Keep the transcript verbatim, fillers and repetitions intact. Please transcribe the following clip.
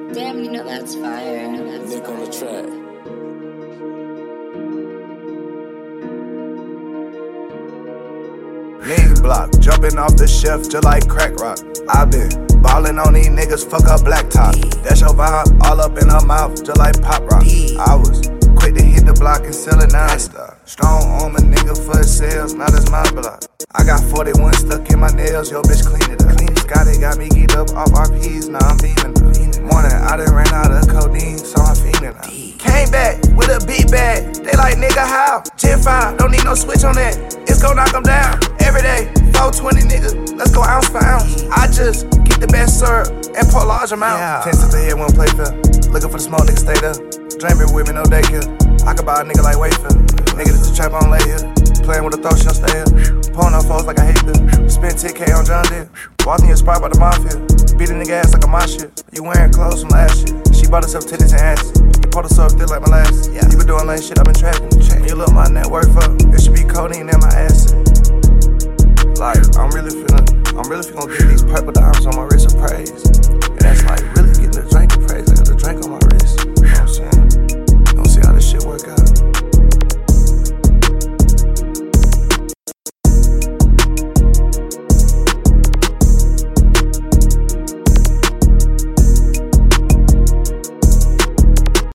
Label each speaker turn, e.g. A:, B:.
A: Damn, you know that's fire. That's
B: Nick on the track.
C: Lean block, jumping off the shelf just like crack rock. I been ballin' on these niggas, fuck up black top. That's your vibe, all up in her mouth, just like pop rock. I was quick to hit the block and sell it non-stop. Strong arm a nigga for sales, not as my block. I got forty-one stuck in my nails, yo bitch clean it up. Scotty got me geeked up off R Ps, now I'm beaming up. Morning, I done ran out of codeine, so I'm fiending up. Came back with a beat bag, they like nigga how? Gen five, don't need no switch on that, it's gon' knock them down. Every day, four twenty nigga, let's go ounce for ounce. I just get the best syrup and pour large amount. Yeah. Ten to the head, won't play fair. Looking for the smoke, nigga stay there. Dreaming with me, no daycare. I could buy a nigga like Wayfair. Nigga, this a trap on lay here. Playing with a throat, she'll stay here. Pulling up foes like I hate this. Spent ten K on John Deere. Walked in your spot by the mafia. Beating the gas like a my shit. You wearing clothes from last shit. She bought herself titties and ass. You pulled herself thick like my last. Yeah. You been doing lame shit, I been trapping. You look my network for. It should be codeine in my ass. Like, I'm really finna, I'm really finna get these purple diamonds on my wrist of praise. And that's like